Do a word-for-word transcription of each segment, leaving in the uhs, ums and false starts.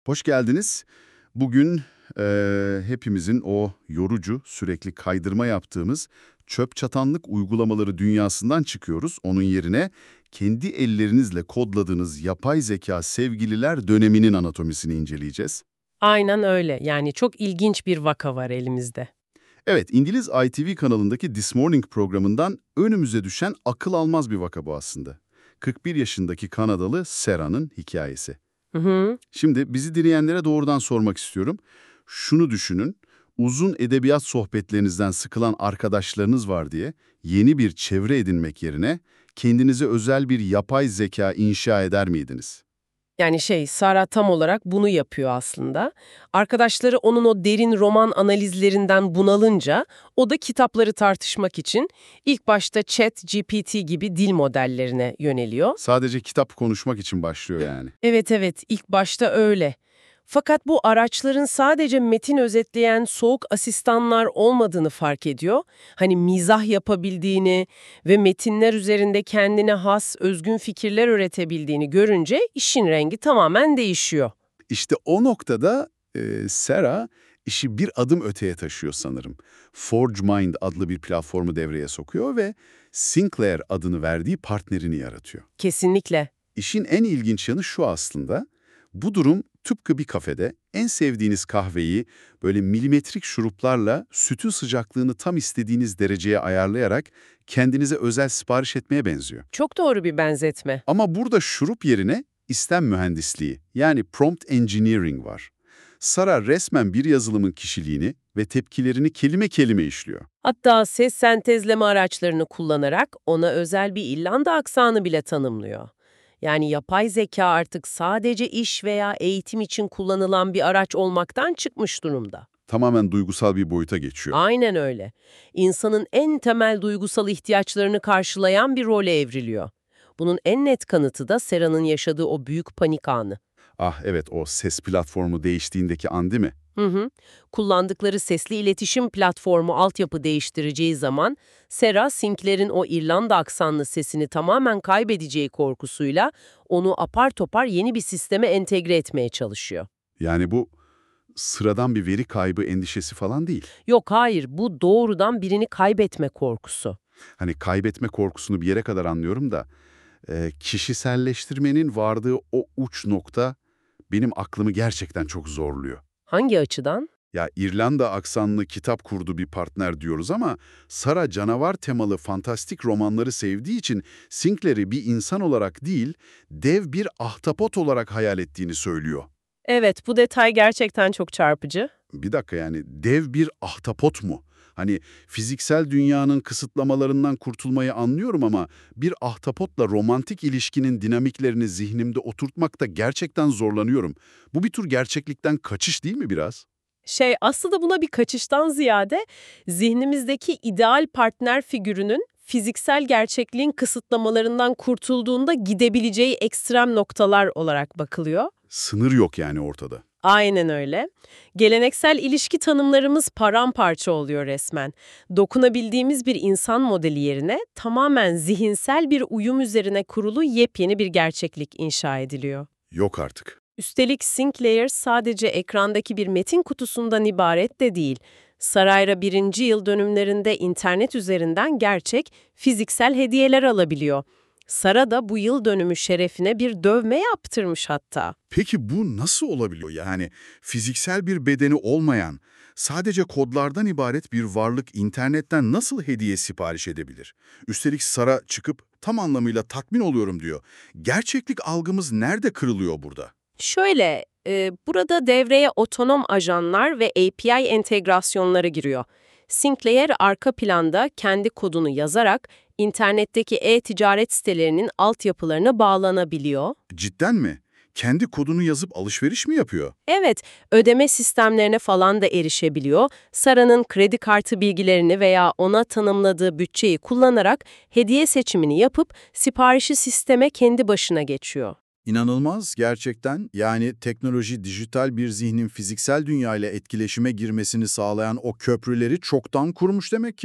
Hoş geldiniz. Bugün eee, hepimizin o yorucu, sürekli kaydırma yaptığımız çöp çatanlık uygulamaları dünyasından çıkıyoruz. Onun yerine kendi ellerinizle kodladığınız yapay zeka sevgililer döneminin anatomisini inceleyeceğiz. Aynen öyle. Yani çok ilginç bir vaka var elimizde. Evet, İngiliz I T V kanalındaki This Morning programından önümüze düşen akıl almaz bir vaka bu aslında. kırk bir yaşındaki Kanadalı Sarah'nın hikayesi. Hı hı. Şimdi bizi dinleyenlere doğrudan sormak istiyorum. Şunu düşünün, uzun edebiyat sohbetlerinizden sıkılan arkadaşlarınız var diye yeni bir çevre edinmek yerine kendinize özel bir yapay zeka inşa eder miydiniz? Yani şey, Sara tam olarak bunu yapıyor aslında. Arkadaşları onun o derin roman analizlerinden bunalınca o da kitapları tartışmak için ilk başta ChatGPT gibi dil modellerine yöneliyor. Sadece kitap konuşmak için başlıyor yani. Evet evet, ilk başta öyle. Fakat bu araçların sadece metin özetleyen soğuk asistanlar olmadığını fark ediyor. Hani mizah yapabildiğini ve metinler üzerinde kendine has özgün fikirler üretebildiğini görünce işin rengi tamamen değişiyor. İşte o noktada e, Sarah işi bir adım öteye taşıyor sanırım. ForgeMind adlı bir platformu devreye sokuyor ve Sinclair adını verdiği partnerini yaratıyor. Kesinlikle. İşin en ilginç yanı şu aslında, bu durum tıpkı bir kafede en sevdiğiniz kahveyi böyle milimetrik şuruplarla sütün sıcaklığını tam istediğiniz dereceye ayarlayarak kendinize özel sipariş etmeye benziyor. Çok doğru bir benzetme. Ama burada şurup yerine istem mühendisliği yani prompt engineering var. Sara resmen bir yazılımın kişiliğini ve tepkilerini kelime kelime işliyor. Hatta ses sentezleme araçlarını kullanarak ona özel bir İrlanda aksanı bile tanımlıyor. Yani yapay zeka artık sadece iş veya eğitim için kullanılan bir araç olmaktan çıkmış durumda. Tamamen duygusal bir boyuta geçiyor. Aynen öyle. İnsanın en temel duygusal ihtiyaçlarını karşılayan bir role evriliyor. Bunun en net kanıtı da Sera'nın yaşadığı o büyük panik anı. Ah evet, o ses platformu değiştiğindeki an değil mi? Hı hı. Kullandıkları sesli iletişim platformu altyapı değiştireceği zaman Sera, Sinclair'in o İrlanda aksanlı sesini tamamen kaybedeceği korkusuyla onu apar topar yeni bir sisteme entegre etmeye çalışıyor. Yani bu sıradan bir veri kaybı endişesi falan değil. Yok hayır, bu doğrudan birini kaybetme korkusu. Hani kaybetme korkusunu bir yere kadar anlıyorum da e, kişiselleştirmenin vardığı o uç nokta benim aklımı gerçekten çok zorluyor. Hangi açıdan? Ya İrlanda aksanlı kitap kurdu bir partner diyoruz ama Sara canavar temalı fantastik romanları sevdiği için Sinclair'i bir insan olarak değil, dev bir ahtapot olarak hayal ettiğini söylüyor. Evet, bu detay gerçekten çok çarpıcı. Bir dakika, yani dev bir ahtapot mu? Hani fiziksel dünyanın kısıtlamalarından kurtulmayı anlıyorum ama bir ahtapotla romantik ilişkinin dinamiklerini zihnimde oturtmakta gerçekten zorlanıyorum. Bu bir tür gerçeklikten kaçış değil mi biraz? Şey, aslında buna bir kaçıştan ziyade zihnimizdeki ideal partner figürünün fiziksel gerçekliğin kısıtlamalarından kurtulduğunda gidebileceği ekstrem noktalar olarak bakılıyor. Sınır yok yani ortada. Aynen öyle. Geleneksel ilişki tanımlarımız paramparça oluyor resmen. Dokunabildiğimiz bir insan modeli yerine tamamen zihinsel bir uyum üzerine kurulu yepyeni bir gerçeklik inşa ediliyor. Yok artık. Üstelik Sinclair sadece ekrandaki bir metin kutusundan ibaret de değil. Sarayra birinci yıl dönümlerinde internet üzerinden gerçek, fiziksel hediyeler alabiliyor. Sara da bu yıl dönümü şerefine bir dövme yaptırmış hatta. Peki bu nasıl olabiliyor? Yani fiziksel bir bedeni olmayan, sadece kodlardan ibaret bir varlık internetten nasıl hediye sipariş edebilir? Üstelik Sara çıkıp tam anlamıyla tatmin oluyorum diyor. Gerçeklik algımız nerede kırılıyor burada? Şöyle, e, burada devreye otonom ajanlar ve A P I entegrasyonları giriyor. Sinclair arka planda kendi kodunu yazarak internetteki e-ticaret sitelerinin altyapılarına bağlanabiliyor. Cidden mi? Kendi kodunu yazıp alışveriş mi yapıyor? Evet, ödeme sistemlerine falan da erişebiliyor. Sara'nın kredi kartı bilgilerini veya ona tanımladığı bütçeyi kullanarak hediye seçimini yapıp siparişi sisteme kendi başına geçiyor. İnanılmaz gerçekten. Yani teknoloji dijital bir zihnin fiziksel dünyayla etkileşime girmesini sağlayan o köprüleri çoktan kurmuş demek ki.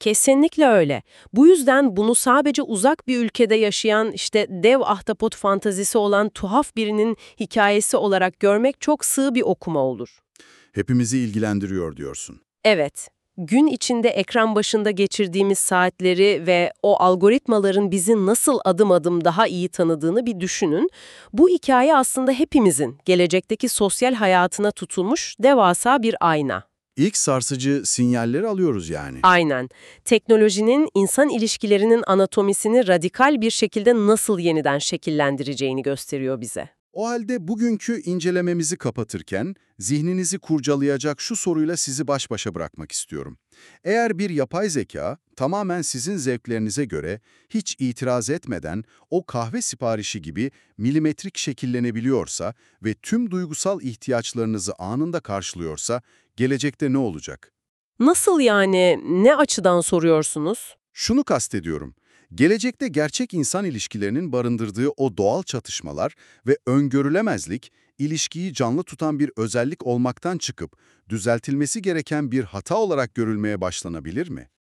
Kesinlikle öyle. Bu yüzden bunu sadece uzak bir ülkede yaşayan, işte dev ahtapot fantazisi olan tuhaf birinin hikayesi olarak görmek çok sığ bir okuma olur. Hepimizi ilgilendiriyor diyorsun. Evet, gün içinde ekran başında geçirdiğimiz saatleri ve o algoritmaların bizi nasıl adım adım daha iyi tanıdığını bir düşünün. Bu hikaye aslında hepimizin gelecekteki sosyal hayatına tutulmuş devasa bir ayna. İlk sarsıcı sinyalleri alıyoruz yani. Aynen. Teknolojinin insan ilişkilerinin anatomisini radikal bir şekilde nasıl yeniden şekillendireceğini gösteriyor bize. O halde bugünkü incelememizi kapatırken zihninizi kurcalayacak şu soruyla sizi baş başa bırakmak istiyorum. Eğer bir yapay zeka tamamen sizin zevklerinize göre hiç itiraz etmeden o kahve siparişi gibi milimetrik şekillenebiliyorsa ve tüm duygusal ihtiyaçlarınızı anında karşılıyorsa gelecekte ne olacak? Nasıl yani? Ne açıdan soruyorsunuz? Şunu kastediyorum. Gelecekte gerçek insan ilişkilerinin barındırdığı o doğal çatışmalar ve öngörülemezlik, ilişkiyi canlı tutan bir özellik olmaktan çıkıp düzeltilmesi gereken bir hata olarak görülmeye başlanabilir mi?